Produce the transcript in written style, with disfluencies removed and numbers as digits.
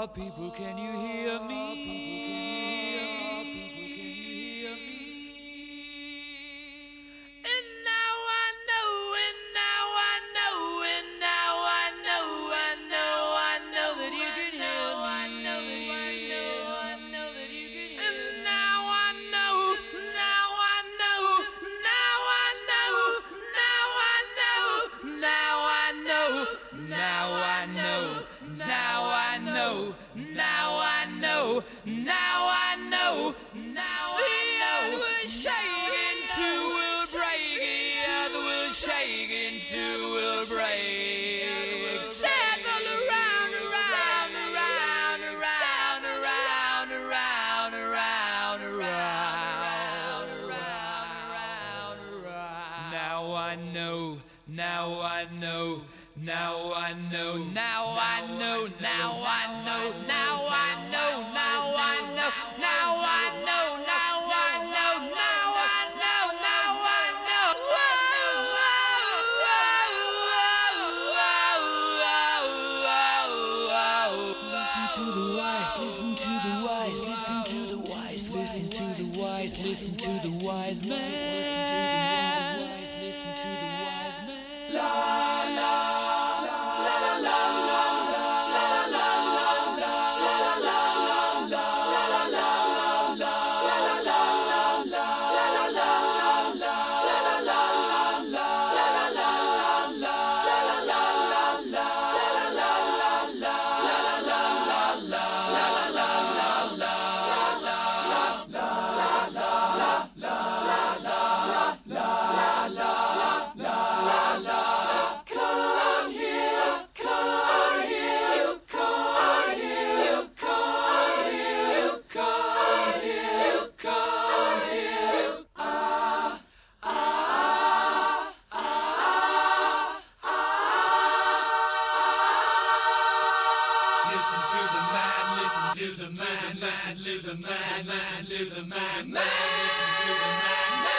People, can you hear me? And now I know, and now I know, and now I know, I know that you can hear me. I know that you can hear me. And now I know, now I know, now I know, now I know, now I know, now I know, now I know, now I know, now I know, now the earth will shake into will break, the earth will shake into will break. Circle around, around, around, around, around, around, around, around, around, around. Now I know, now I know. Now I know, now I know, now I know, now I know, now I know, now I know, now I know, now I know, now I know. Listen to the wise, listen to the wise, listen to the wise, listen to the wise, listen to the wise man. Listen to the wise man. La la. Listen to the man, listen to the man, listen to the man, listen to the man.